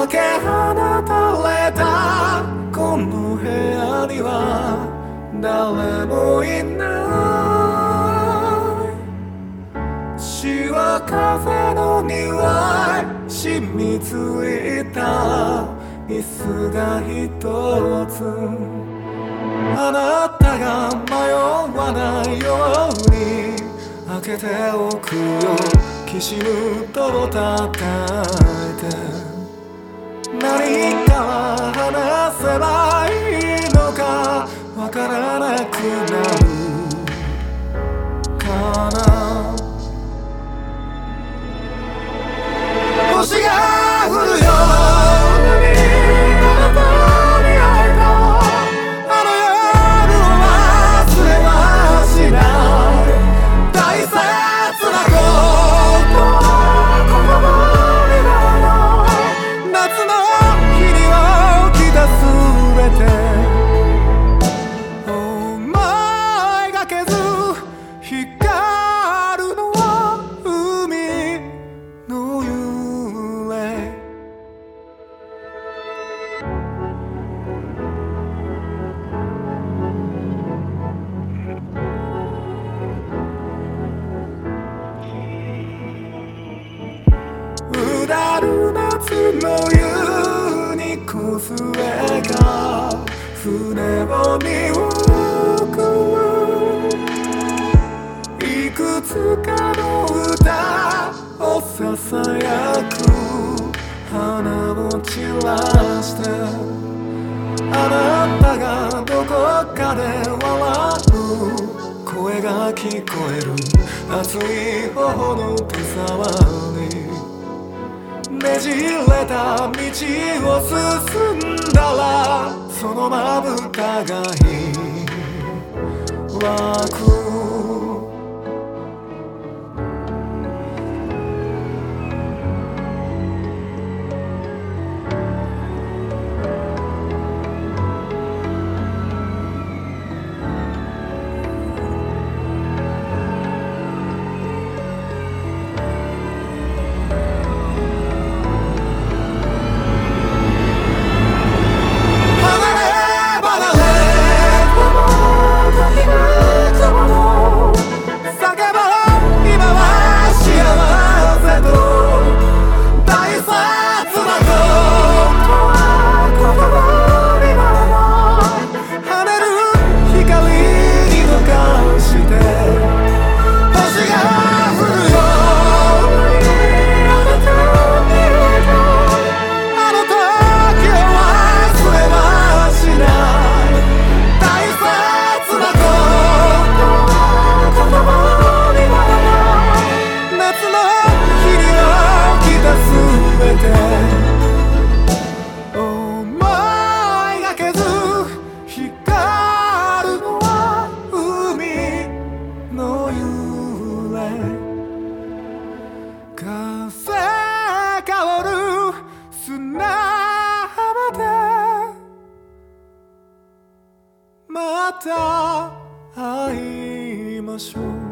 け放たれたこの部屋には誰もいないシワ風の匂い染みついた椅子が一つあなたが迷わないように開けておくよきしむと叩いて何か話せばいいのかわからなくなるかな星が降るようだる夏の夕に小杖が船を見送るいくつかの歌をささやく花を散らしてあなたがどこかで笑う声が聞こえる熱い頬の手触りねじれた道を進んだらそのまぶたが湧く風香る砂浜でまた会いましょう